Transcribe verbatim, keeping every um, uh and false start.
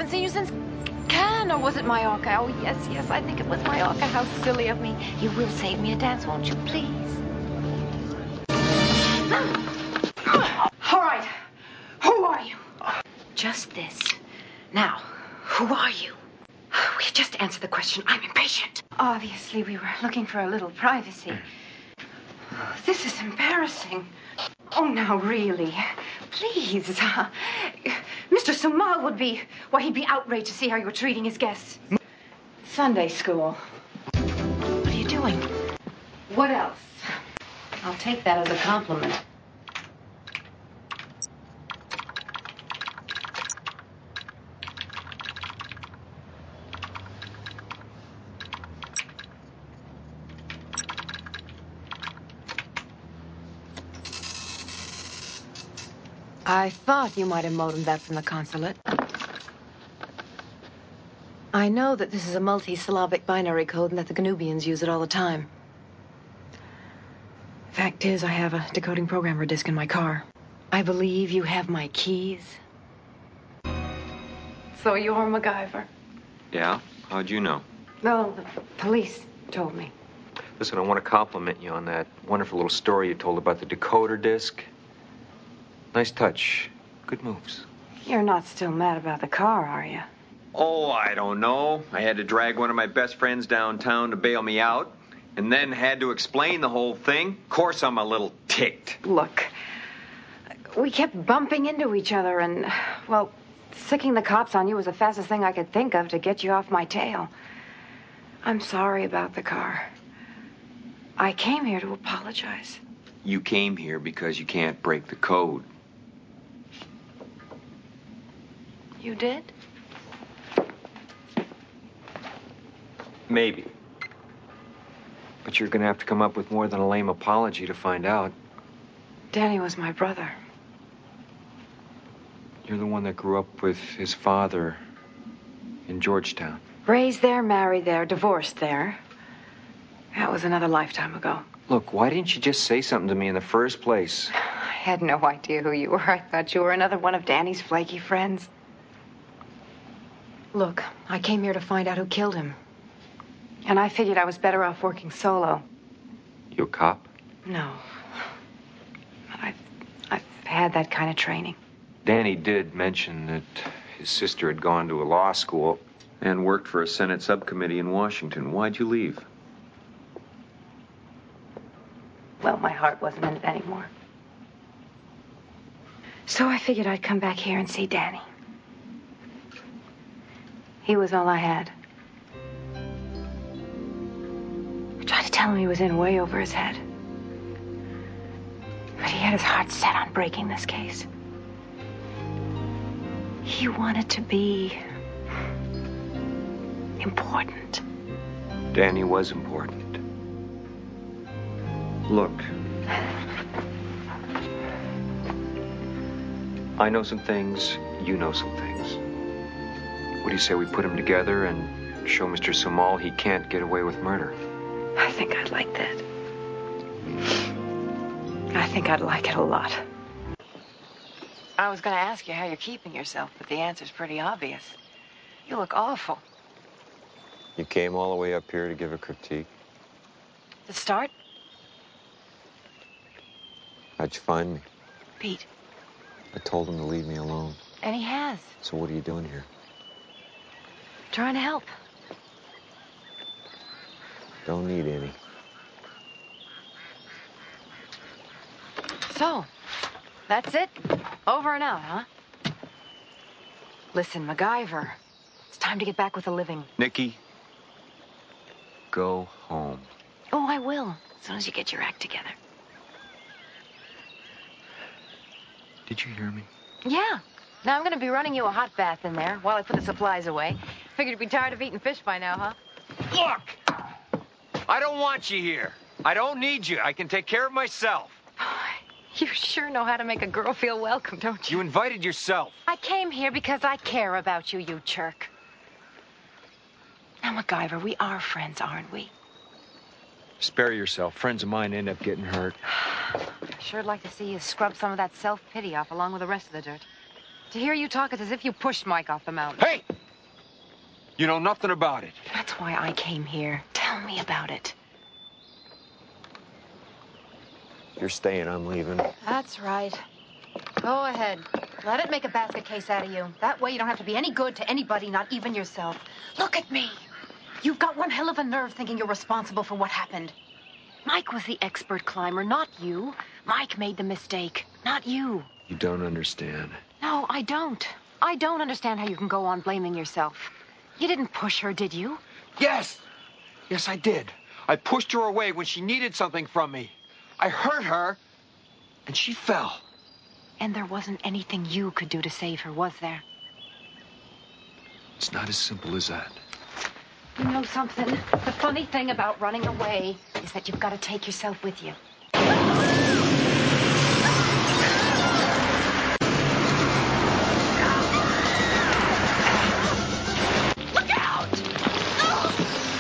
haven't seen you since Cannes, or was it Mallorca? Oh, yes, yes, I think it was Mallorca. How silly of me. You will save me a dance, won't you, please? All right. Who are you? Just this. Now, who are you? Will you just answer the question? I'm impatient. Obviously, we were looking for a little privacy. This is embarrassing. Oh, now, really. Please. Uh, Mister Sumal would be... Well, he'd be outraged to see how you were treating his guests. Sunday school. What are you doing? What else? I'll take that as a compliment. I thought you might have modemed that from the consulate. I know that this is a multi-syllabic binary code and that the Ganubians use it all the time. Fact is, I have a decoding programmer disk in my car. I believe you have my keys. So you're MacGyver? Yeah? How'd you know? Well, the police told me. Listen, I want to compliment you on that wonderful little story you told about the decoder disc. Nice touch. Good moves. You're not still mad about the car, are you? Oh, I don't know. I had to drag one of my best friends downtown to bail me out, and then had to explain the whole thing. Of course I'm a little ticked. Look, we kept bumping into each other and, well, sicking the cops on you was the fastest thing I could think of to get you off my tail. I'm sorry about the car. I came here to apologize. You came here because you can't break the code. You did? Maybe. But you're going to have to come up with more than a lame apology to find out. Danny was my brother. You're the one that grew up with his father in Georgetown. Raised there, married there, divorced there. That was another lifetime ago. Look, why didn't you just say something to me in the first place? I had no idea who you were. I thought you were another one of Danny's flaky friends. Look, I came here to find out who killed him. And I figured I was better off working solo. You a cop? No. I've, I've had that kind of training. Danny did mention that his sister had gone to a law school and worked for a Senate subcommittee in Washington. Why'd you leave? Well, my heart wasn't in it anymore. So I figured I'd come back here and see Danny. He was all I had. I tried to tell him he was in way over his head. But he had his heart set on breaking this case. He wanted to be important. Danny was important. Look. I know some things, you know some things. What do you say we put them together and show Mister Sumal he can't get away with murder? I think I'd like that. I think I'd like it a lot. I was going to ask you how you're keeping yourself, but the answer's pretty obvious. You look awful. You came all the way up here to give a critique? To start? How'd you find me? Pete. I told him to leave me alone. And he has. So what are you doing here? Trying to help. Don't need any. So, that's it? Over and out, huh? Listen, MacGyver, it's time to get back with the living. Nikki, go home. Oh, I will, as soon as you get your act together. Did you hear me? Yeah. Now I'm going to be running you a hot bath in there while I put the supplies away. Figured you'd be tired of eating fish by now, huh? Look! I don't want you here. I don't need you. I can take care of myself. You sure know how to make a girl feel welcome, don't you? You invited yourself. I came here because I care about you, you jerk. Now, MacGyver, we are friends, aren't we? Spare yourself. Friends of mine end up getting hurt. I sure'd like to see you scrub some of that self-pity off along with the rest of the dirt. To hear you talk, it's as if you pushed Mike off the mountain. Hey! You know nothing about it. That's why I came here. Tell me about it. You're staying, I'm leaving. That's right. Go ahead. Let it make a basket case out of you. That way you don't have to be any good to anybody, not even yourself. Look at me. You've got one hell of a nerve thinking you're responsible for what happened. Mike was the expert climber, not you. Mike made the mistake, not you. You don't understand. No, I don't. I don't understand how you can go on blaming yourself. You didn't push her, did you? Yes. Yes, I did. I pushed her away when she needed something from me. I hurt her, and she fell. And there wasn't anything you could do to save her, was there? It's not as simple as that. You know something? The funny thing about running away is that you've got to take yourself with you. Look out!